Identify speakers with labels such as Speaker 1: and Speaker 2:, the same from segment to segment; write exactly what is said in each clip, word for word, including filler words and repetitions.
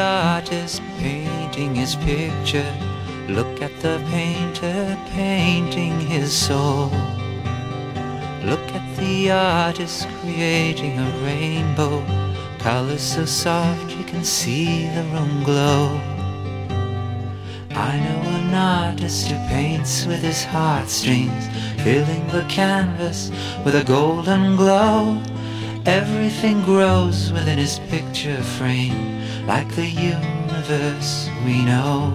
Speaker 1: artist painting his picture. Look at the painter painting his soul. Look at the artist creating a rainbow, colors so soft you can see the room glow. I know an artist who paints with his heartstrings, filling the canvas with a golden glow. Everything grows within his picture frame, like the universe we know.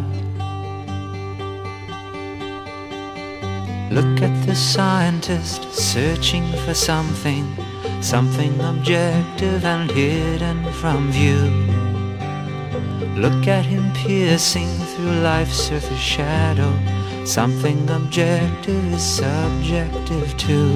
Speaker 1: Look at the scientist searching for something, something objective and hidden from view. Look at him piercing through life's surface shadow, something objective is subjective too.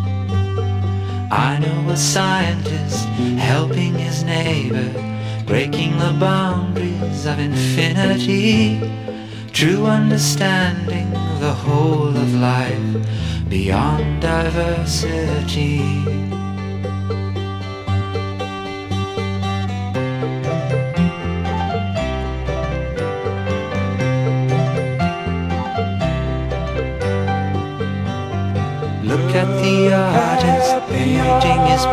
Speaker 1: I know a scientist helping his neighbor, breaking the boundaries of infinity. True understanding the whole of life beyond diversity. Look at the artist painting his